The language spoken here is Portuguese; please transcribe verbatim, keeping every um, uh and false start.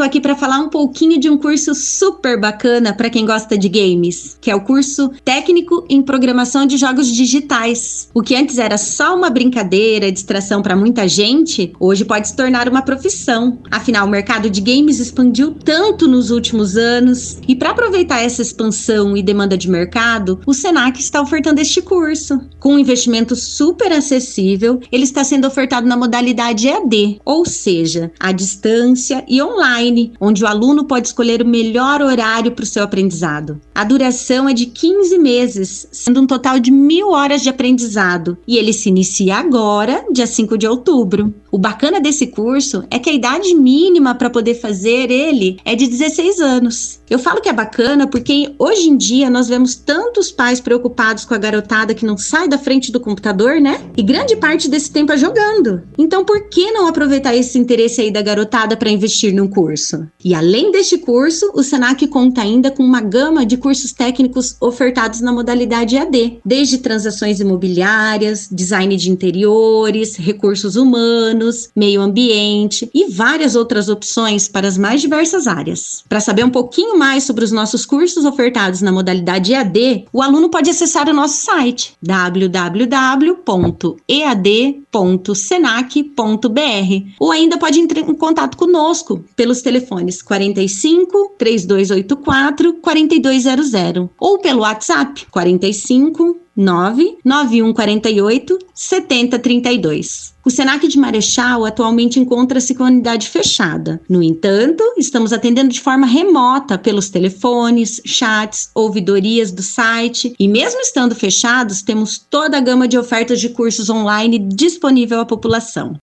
Estou aqui para falar um pouquinho de um curso super bacana para quem gosta de games, que é o curso Técnico em Programação de Jogos Digitais. O que antes era só uma brincadeira, distração para muita gente, hoje pode se tornar uma profissão. Afinal, o mercado de games expandiu tanto nos últimos anos e para aproveitar essa expansão e demanda de mercado, o Senac está ofertando este curso. Com um investimento super acessível, ele está sendo ofertado na modalidade E A D, ou seja, à distância e online, onde o aluno pode escolher o melhor horário para o seu aprendizado. A duração é de quinze meses, sendo um total de mil horas de aprendizado, e ele se inicia agora, dia cinco de outubro. O bacana desse curso é que a idade mínima para poder fazer ele é de dezesseis anos. Eu falo que é bacana porque hoje em dia nós vemos tantos pais preocupados com a garotada que não sai da frente do computador, né? E grande parte desse tempo é jogando. Então por que não aproveitar esse interesse aí da garotada para investir num curso? E além deste curso, o Senac conta ainda com uma gama de cursos técnicos ofertados na modalidade E A D, desde transações imobiliárias, design de interiores, recursos humanos, meio ambiente e várias outras opções para as mais diversas áreas. Para saber um pouquinho mais sobre os nossos cursos ofertados na modalidade E A D, o aluno pode acessar o nosso site w w w ponto e a d ponto senac ponto b r ou ainda pode entrar em contato conosco pelos telefones quarenta e cinco, três dois oito quatro, quarenta e dois zero zero ou pelo WhatsApp quarenta e cinco, nove nove um quatro oito, sete zero três dois. O Senac de Marechal atualmente encontra-se com a unidade fechada. No entanto, estamos atendendo de forma remota pelos telefones, chats, ouvidorias do site e mesmo estando fechados, temos toda a gama de ofertas de cursos online disponível à população.